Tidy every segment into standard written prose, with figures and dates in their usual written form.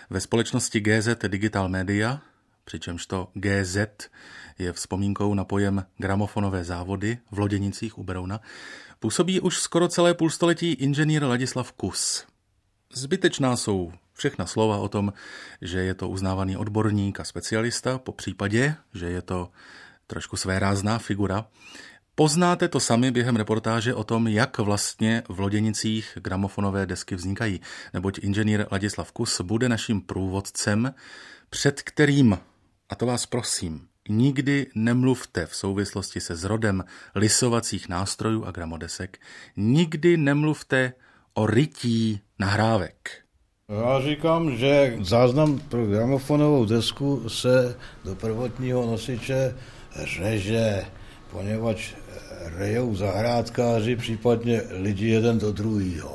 ve společnosti GZ Digital Media, přičemž to GZ je vzpomínkou na pojem gramofonové závody v Loděnicích u Berouna, působí už skoro celé půlstoletí inženýr Ladislav Kus. Zbytečná jsou všechna slova o tom, že je to uznávaný odborník a specialista, po případě, že je to trošku svérázná figura. Poznáte to sami během reportáže o tom, jak vlastně v Loděnicích gramofonové desky vznikají, neboť inženýr Ladislav Kus bude naším průvodcem, před kterým, a to vás prosím, nikdy nemluvte v souvislosti se zrodem lisovacích nástrojů a gramodesek, nikdy nemluvte o rytí nahrávek. Já říkám, že záznam pro gramofonovou desku se do prvotního nosiče řeže, poněvadž rejou zahrádkáři, případně lidi jeden do druhého.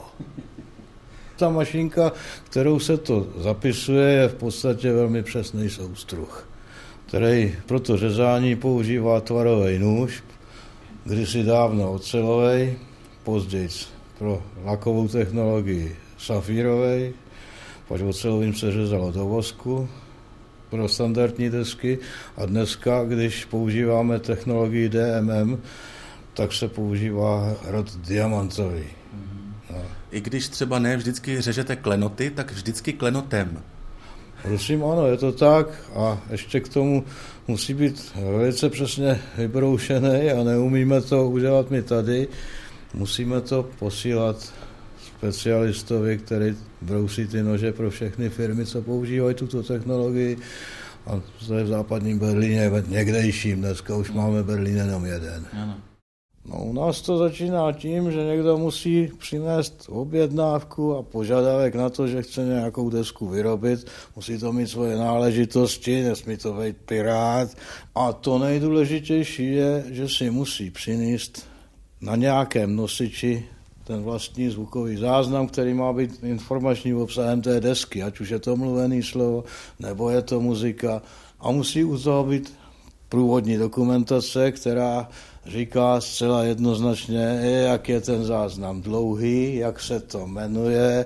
Ta mašinka, kterou se to zapisuje, je v podstatě velmi přesný soustruh, který pro to řezání používá tvarový nůž, kdysi dávno ocelovej, později pro lakovou technologii safírovej, pak ocelovým se řezalo do vosku pro standardní desky a dneska, když používáme technologii DMM, tak se používá rod diamantový. No. I když třeba ne vždycky řežete klenoty, tak vždycky klenotem. Prosím, ano, je to tak a ještě k tomu musí být velice přesně vybroušený a neumíme to udělat my tady. Musíme to posílat specialistovi, který brousí ty nože pro všechny firmy, co používají tuto technologii. A to je v západním Berlíně někdejším, dneska už máme Berlín jenom jeden. Ano. No, u nás to začíná tím, že někdo musí přinést objednávku a požadavek na to, že chce nějakou desku vyrobit. Musí to mít svoje náležitosti, nesmí to být pirát. A to nejdůležitější je, že si musí přinést na nějakém nosiči ten vlastní zvukový záznam, který má být informačním obsahem té desky, ať už je to mluvený slovo, nebo je to muzika. A musí u toho být průvodní dokumentace, která říká zcela jednoznačně, jak je ten záznam dlouhý, jak se to jmenuje,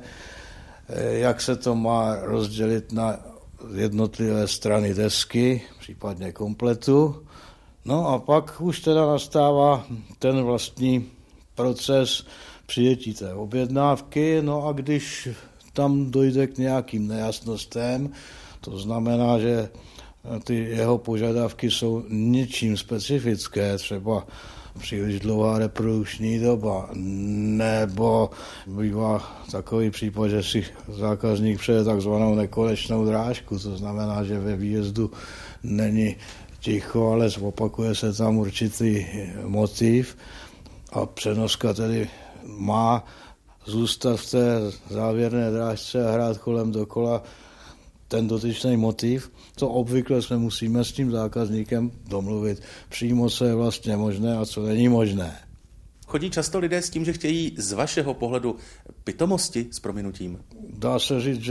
jak se to má rozdělit na jednotlivé strany desky, případně kompletu. No a pak už teda nastává ten vlastní proces přijetí té objednávky, no a když tam dojde k nějakým nejasnostem, to znamená, že ty jeho požadavky jsou něčím specifické, třeba příliš dlouhá reprodukční doba, nebo bývá takový případ, že si zákazník přeje takzvanou nekonečnou drážku, to znamená, že ve výjezdu není ticho, ale opakuje se tam určitý motiv a přenoska tedy má zůstat v té závěrné drážce a hrát kolem dokola ten dotyčný motiv. To obvykle se musíme s tím zákazníkem domluvit přímo, co je vlastně možné a co není možné. Chodí často lidé s tím, že chtějí z vašeho pohledu pitomosti s prominutím? Dá se říct,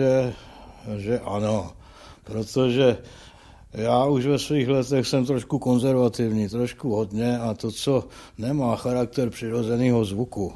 že ano, protože já už ve svých letech jsem trošku konzervativní, trošku hodně a to, co nemá charakter přirozeného zvuku,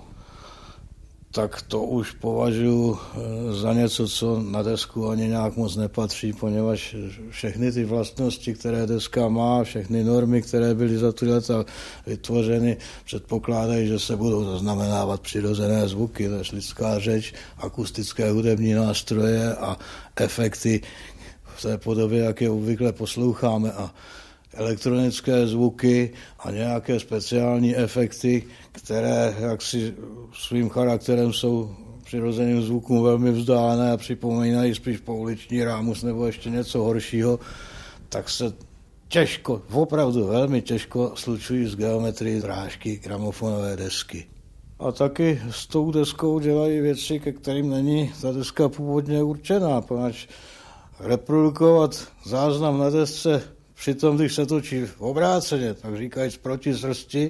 tak to už považuji za něco, co na desku ani nějak moc nepatří, poněvadž všechny ty vlastnosti, které deska má, všechny normy, které byly za ty leta vytvořeny, předpokládají, že se budou zaznamenávat přirozené zvuky, to je lidská řeč, akustické hudební nástroje a efekty v té podobě, jak je obvykle posloucháme a elektronické zvuky a nějaké speciální efekty, které jaksi svým charakterem jsou přirozeným zvukům velmi vzdálené a připomínají spíš pouliční rámus nebo ještě něco horšího, tak se těžko, opravdu velmi těžko slučují s geometrií drážky gramofonové desky. A taky s tou deskou dělají věci, ke kterým není ta deska původně určená, protože reprodukovat záznam na desce přitom, když se točí obráceně, tak říkajíc proti srsti,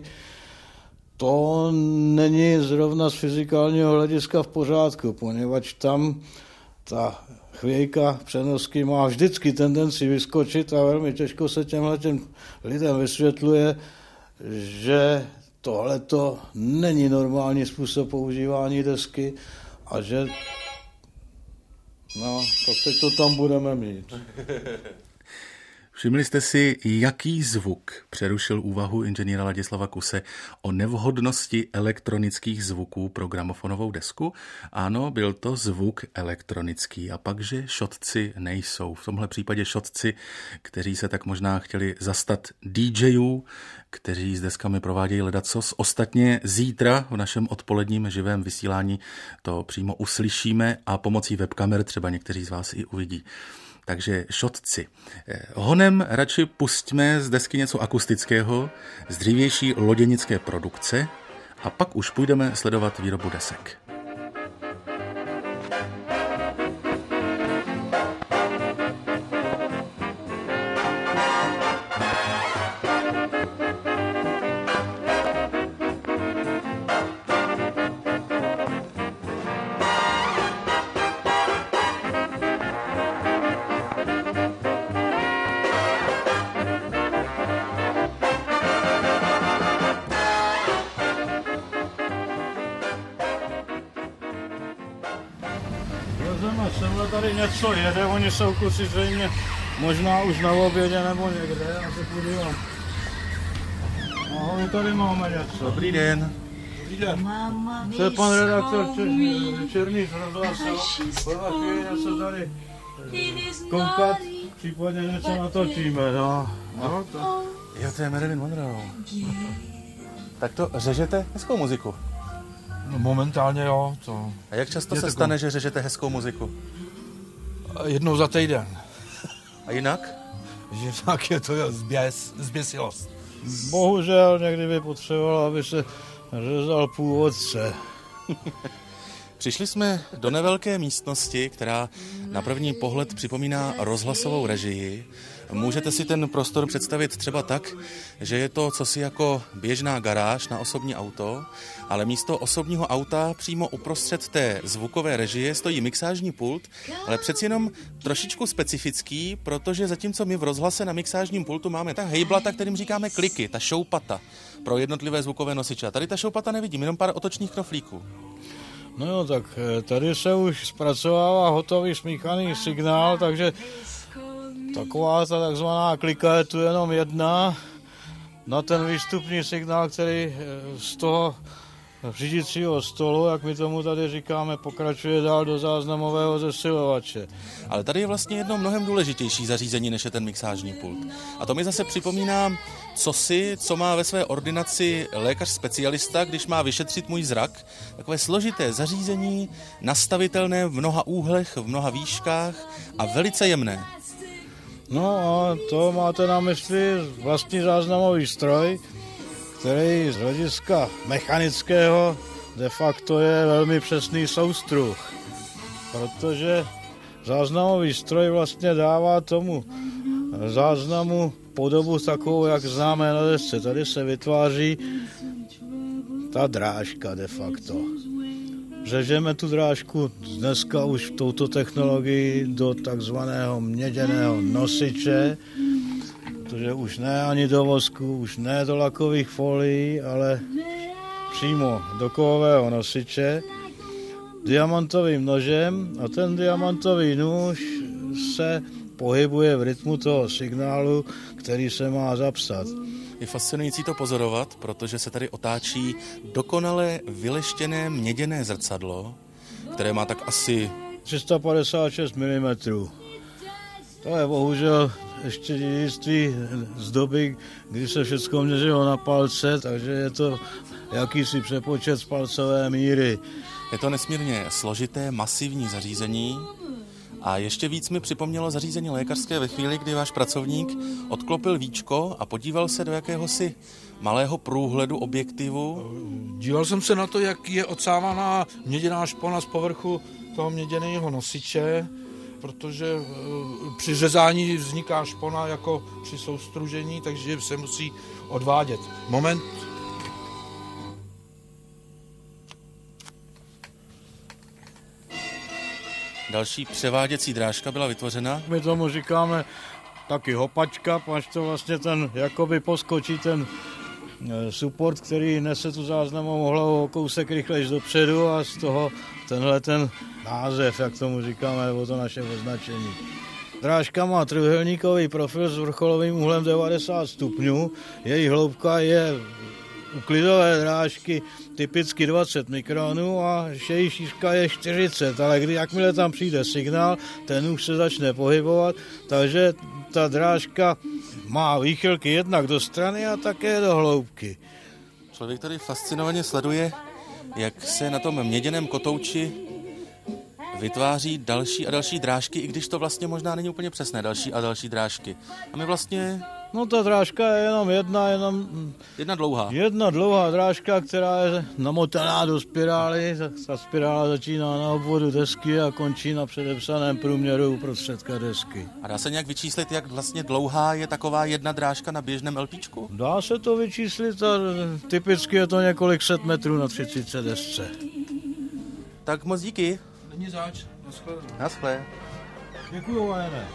to není zrovna z fyzikálního hlediska v pořádku, poněvadž tam ta chvějka přenosky má vždycky tendenci vyskočit a velmi těžko se těmhletěm lidem vysvětluje, že tohleto není normální způsob používání desky a že No, tak teď to tam budeme mít. Všimli jste si, jaký zvuk přerušil úvahu inženýra Ladislava Kuse o nevhodnosti elektronických zvuků pro gramofonovou desku? Ano, byl to zvuk elektronický. A pak, že šotci nejsou. V tomhle případě šotci, kteří se tak možná chtěli zastat DJů, kteří s deskami provádějí ledacos. Ostatně zítra v našem odpoledním živém vysílání to přímo uslyšíme a pomocí webkamer třeba někteří z vás i uvidí. Takže šotci. Honem radši pustíme z desky něco akustického, z dřívější loděnické produkce a pak už půjdeme sledovat výrobu desek. Semhle tady něco jede, oni jsou kluci zřejmě možná už na obědě nebo někde, já se podívám. Ahoj, tady máme něco. Dobrý den. Dobrý den. To je pan redaktor Černý z rozhlasu. Podle chvíli něco tady koukat, případně něco natočíme, no. Jo, to je Marilyn Monroe. Tak to řežete hezkou muziku? No, momentálně jo. To A jak často se stane, že řežete hezkou muziku? jednou za týden. A jinak? Jinak je to zběsilost. Bohužel někdy by potřeboval, aby se řezal původce. Přišli jsme do nevelké místnosti, která na první pohled připomíná rozhlasovou režii. Můžete si ten prostor představit třeba tak, že je to cosi jako běžná garáž na osobní auto, ale místo osobního auta přímo uprostřed té zvukové režie stojí mixážní pult, ale přeci jenom trošičku specifický, protože zatímco my v rozhlase na mixážním pultu máme ta hejblata, kterým říkáme kliky, ta šoupata pro jednotlivé zvukové nosiče. A tady ta šoupata nevidím, jenom pár otočných knoflíků. No jo, tak tady se už zpracovává hotový smíchaný signál, takže taková ta takzvaná klika je tu jenom jedna na ten výstupní signál, který z toho řídícího stolu, jak my tomu tady říkáme, pokračuje dál do záznamového zesilovače. Ale tady je vlastně jedno mnohem důležitější zařízení, než je ten mixážní pult. A to mi zase připomíná co má ve své ordinaci lékař specialista, když má vyšetřit můj zrak. Takové složité zařízení, nastavitelné v mnoha úhlech, v mnoha výškách a velice jemné. No a to máte na mysli vlastní záznamový stroj, který z hlediska mechanického de facto je velmi přesný soustruh, protože záznamový stroj vlastně dává tomu záznamu podobu takovou, jak známe na desce. Tady se vytváří ta drážka de facto. Řežeme tu drážku dneska už touto technologií do takzvaného měděného nosiče, protože už ne ani do vosku, už ne do lakových folií, ale přímo do kovového nosiče diamantovým nožem a ten diamantový nůž se pohybuje v rytmu toho signálu, který se má zapsat. Je fascinující to pozorovat, protože se tady otáčí dokonale vyleštěné měděné zrcadlo, které má tak asi 356 mm. To je bohužel ještě dědictví z doby, kdy se všechno měřilo na palce, takže je to jakýsi přepočet z palcové míry. Je to nesmírně složité, masivní zařízení a ještě víc mi připomnělo zařízení lékařské ve chvíli, kdy váš pracovník odklopil víčko a podíval se do jakéhosi malého průhledu objektivu. Díval jsem se na to, jak je odsávaná měděná špona z povrchu toho měděného nosiče, protože při řezání vzniká špona jako při soustružení, takže se musí odvádět. Moment. Další převáděcí drážka byla vytvořena. My tomu říkáme taky hopačka, až to vlastně ten jakoby poskočí ten support, který nese tu záznamovou hlavu o kousek rychlejš dopředu a z toho tenhle ten název, jak tomu říkáme, nebo to naše označení. Drážka má trojúhelníkový profil s vrcholovým úhlem 90 stupňů, její hloubka je u klidové drážky typicky 20 mikronů a její šířka je 40, ale jakmile tam přijde signál, ten už se začne pohybovat, takže ta drážka má výchylky jednak do strany a také do hloubky. Člověk tady fascinovaně sleduje, jak se na tom měděném kotouči vytváří další a další drážky, i když to vlastně možná není úplně přesné, další a další drážky. A my vlastně... No ta drážka je jenom jedna dlouhá. Jedna dlouhá drážka, která je namotaná do spirály. Ta spirála začíná na obvodu desky a končí na předepsaném průměru uprostředka desky. A dá se nějak vyčíslit, jak vlastně dlouhá je taková jedna drážka na běžném LPčku? Dá se to vyčíslit a typicky je to několik set metrů na 30 desce. Tak moc díky. Není zač. Naschle. Naschle. Děkuju, Vajene.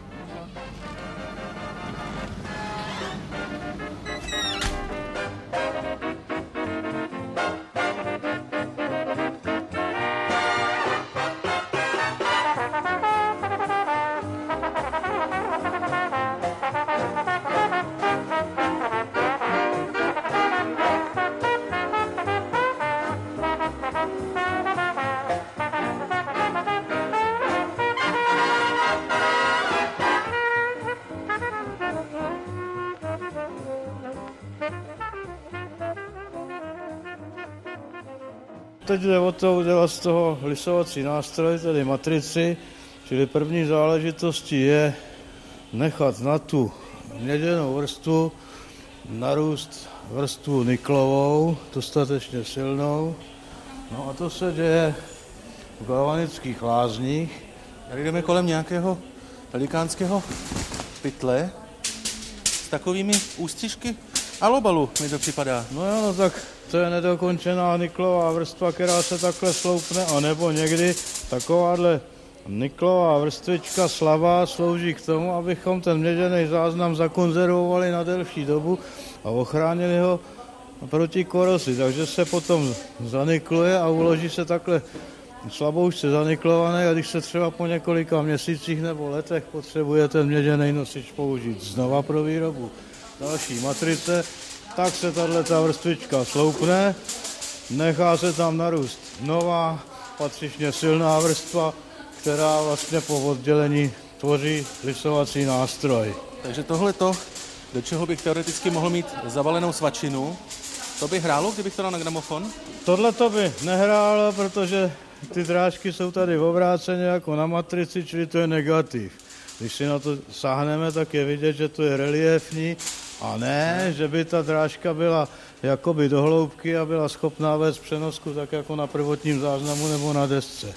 Teď jde o to udělat z toho lisovací nástroj, tedy matrici, čili první záležitostí je nechat na tu měděnou vrstvu narůst vrstvu niklovou, dostatečně silnou. No a to se děje v galvanických lázních. Tady jdeme kolem nějakého velikánského pytle s takovými ústřižky alobalu, mi to připadá. No jo, no tak to je nedokončená niklová vrstva, která se takhle sloupne, anebo někdy takováhle niklová vrstvička slabá slouží k tomu, abychom ten měděný záznam zakonzervovali na delší dobu a ochránili ho proti korozi. Takže se potom zanikluje a uloží se takhle slaboučce zaniklované a když se třeba po několika měsících nebo letech potřebuje ten měděný nosič použít znova pro výrobu další matrice, tak se tato vrstvička sloupne, nechá se tam narůst nová, patřičně silná vrstva, která vlastně po oddělení tvoří lisovací nástroj. Takže tohleto, do čeho bych teoreticky mohl mít zavalenou svačinu, to by hrálo, kdybych to dal na gramofon? Tohleto by nehrálo, protože ty drážky jsou tady obráceně jako na matrici, čili to je negativ. Když si na to sáhneme, tak je vidět, že to je reliefní a ne, že by ta drážka byla jakoby do hloubky a byla schopná vést přenosku tak jako na prvotním záznamu nebo na desce.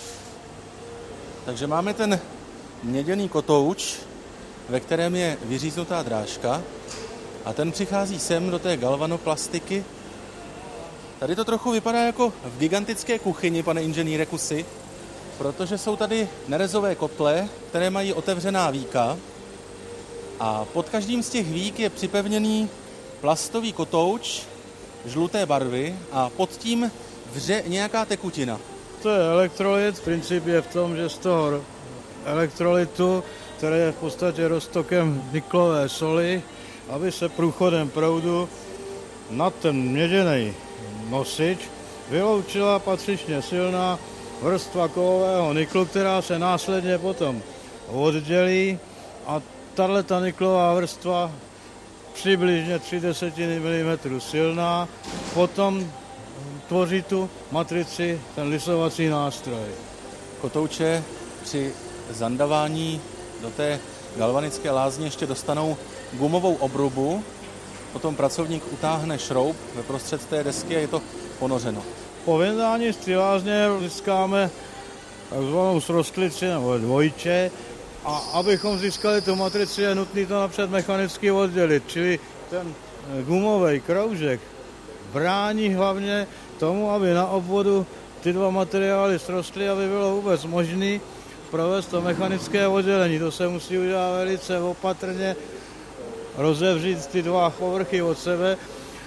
Takže máme ten měděný kotouč, ve kterém je vyříznutá drážka a ten přichází sem do té galvanoplastiky. Tady to trochu vypadá jako v gigantické kuchyni, pane inženýre Kusy, protože jsou tady nerezové kotle, které mají otevřená víka a pod každým z těch vík je připevněný plastový kotouč žluté barvy a pod tím vře nějaká tekutina. To je elektrolyt, princip je v tom, že z toho elektrolytu, který je v podstatě roztokem niklové soli, aby se průchodem proudu na ten měděný nosič vyloučila patřičně silná vrstva kovového niklu, která se následně potom oddělí a tato niklová vrstva přibližně 0,3 mm silná potom tvoří tu matrici, ten lisovací nástroj. Kotouče při zandavání do té galvanické lázně ještě dostanou gumovou obrubu, potom pracovník utáhne šroub ve prostřed té desky a je to ponořeno. Po vyndání z té lázně získáme takzvanou srostlici nebo dvojče a abychom získali tu matrici, je nutné to napřed mechanicky oddělit, čili ten gumový kroužek brání hlavně tomu, aby na obvodu ty dva materiály srostly, aby bylo vůbec možné provést to mechanické oddělení. To se musí udělat velice opatrně, rozevřít ty dva povrchy od sebe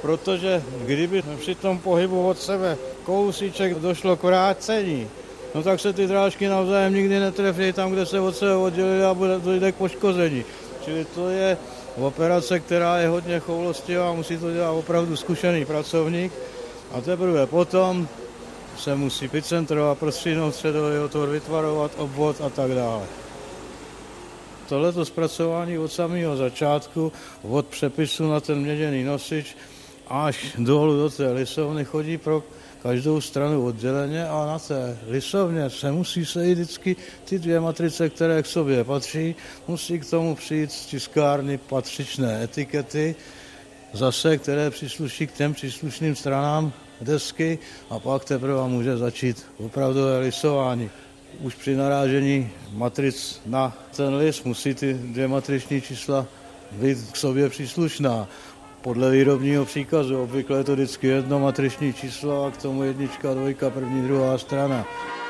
protože kdyby při tom pohybu od sebe kousíček došlo k vrácení, no tak se ty drážky navzájem nikdy netrefí tam, kde se od sebe oddělily a dojde k poškození. Čili to je operace, která je hodně choulostivá, musí to dělat opravdu zkušený pracovník a teprve potom se musí picentrovat, prostříhnout středový otvor, vytvarovat obvod a tak dále. Tohleto zpracování od samého začátku, od přepisu na ten měděný nosič až dolů do té lisovny chodí pro každou stranu odděleně a na té lisovně se musí sejít vždycky ty dvě matrice, které k sobě patří, musí k tomu přijít z tiskárny patřičné etikety, zase, které přísluší k těm příslušným stranám desky a pak teprve může začít opravdové lisování. Už při narážení matric na ten list musí ty dvě matriční čísla být k sobě příslušná. Podle výrobního příkazu obvykle je to vždycky jedno matriční číslo a k tomu jednička, dvojka, první, druhá strana.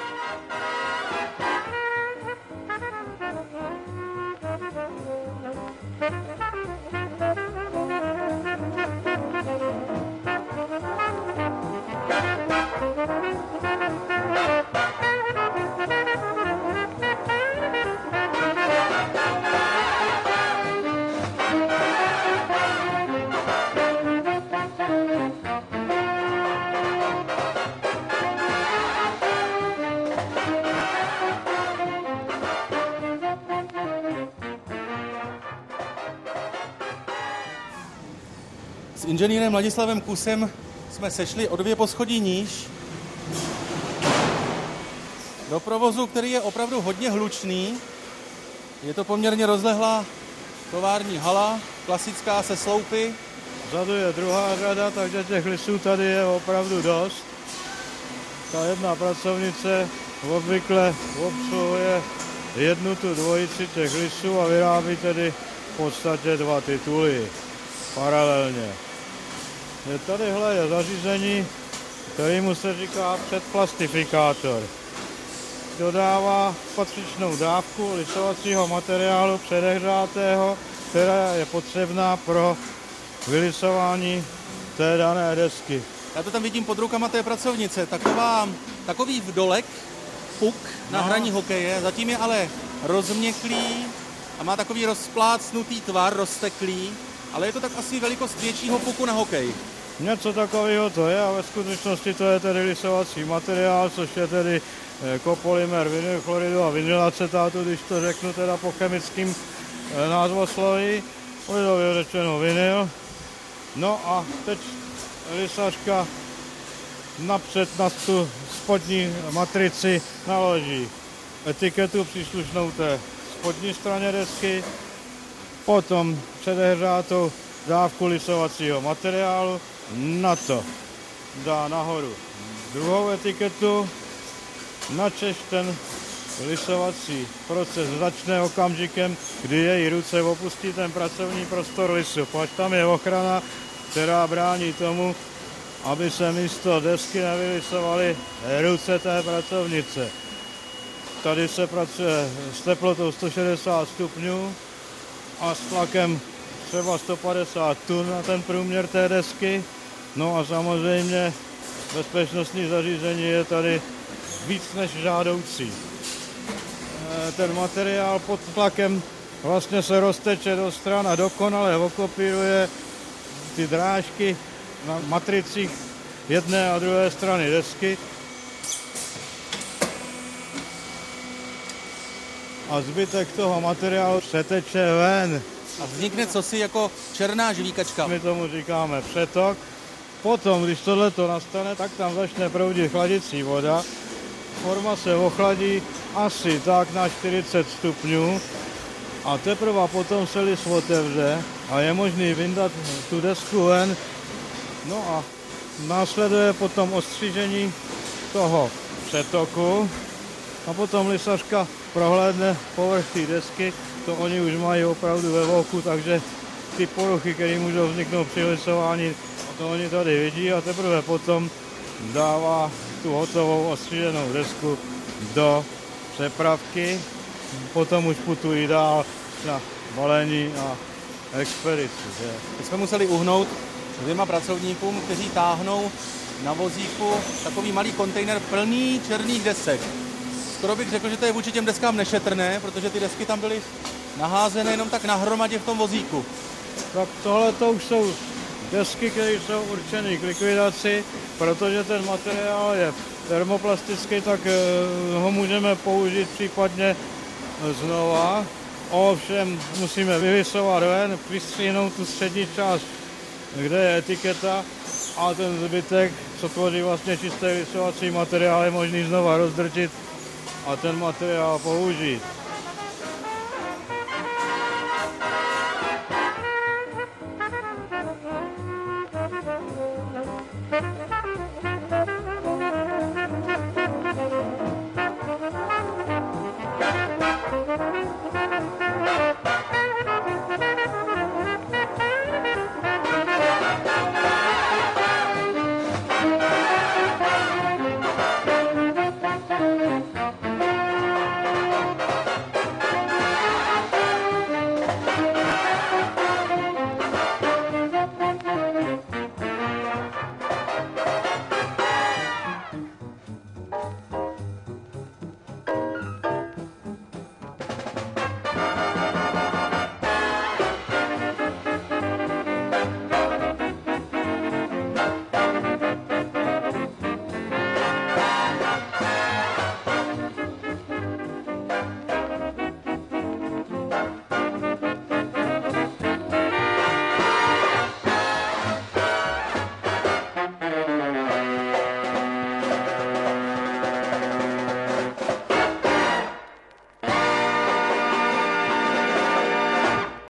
S inženýrem Ladislavem Kusem jsme sešli o 2 poschodí níž do provozu, který je opravdu hodně hlučný. Je to poměrně rozlehlá tovární hala, klasická se sloupy. Vzadu je druhá řada, takže těch lisů tady je opravdu dost. Ta jedna pracovnice obvykle obsluhuje jednu tu dvojici těch lisů a vyrábí tedy v podstatě 2 tituly paralelně. Tadyhle je zařízení, kterému se říká předplastifikátor. Dodává patřičnou dávku lisovacího materiálu předehřátého, která je potřebná pro vylisování té dané desky. Já to tam vidím pod rukama té pracovnice, takový vdolek, puk na hraní hokeje, zatím je ale rozměklý a má takový rozplácnutý tvar, rozteklý, ale je to tak asi velikost většího puku na hokej. Něco takového to je a ve skutečnosti to je tedy lisovací materiál, což je tedy kopolymer vinylchloridu a vinylacetátu, když to řeknu teda po chemickým názvosloví, lidově řečeno vinyl. No a teď lisařka napřed na tu spodní matrici naloží etiketu příslušnou té spodní straně desky, potom předehřátou dávku lisovacího materiálu, na to dá nahoru druhou etiketu, načež ten lisovací proces začne okamžikem, kdy její ruce opustí ten pracovní prostor lisu. Až tam je ochrana, která brání tomu, aby se místo desky nevylisovaly ruce té pracovnice. Tady se pracuje s teplotou 160 stupňů a s tlakem třeba 150 tun na ten průměr té desky. No a samozřejmě bezpečnostní zařízení je tady víc než žádoucí. Ten materiál pod tlakem vlastně se rozteče do stran a dokonale okopíruje ty drážky na matricích jedné a druhé strany desky. A zbytek toho materiálu se teče ven. A vznikne cosi jako černá žvíkačka. My tomu říkáme přetok. Potom, když tohleto nastane, tak tam začne proudit chladicí voda. Forma se ochladí asi tak na 40 stupňů a teprve potom se lis otevře a je možný vyndat tu desku ven. No a následuje potom ostřížení toho přetoku a potom lisařka prohlédne povrch té desky, to oni už mají opravdu ve voku, takže ty poruchy, které můžou vzniknout při lisování, to oni tady vidí a teprve potom dává tu hotovou ostříženou desku do přepravky. Potom už putují dál na balení a expedici. My jsme museli uhnout 2 pracovníkům, kteří táhnou na vozíku takový malý kontejner plný černých desek. Skoro bych řekl, že to je vůči těm deskám nešetrné, protože ty desky tam byly naházené jenom tak nahromadě v tom vozíku. Tak tohle to už jsou desky, které jsou určeny k likvidaci, protože ten materiál je termoplastický, tak ho můžeme použít případně znova. Ovšem musíme vyvisovat ven, vystřihnout tu střední část, kde je etiketa, a ten zbytek, co tvoří vlastně čistý vyvisovací materiál, je možný znova rozdrtit a ten materiál použít.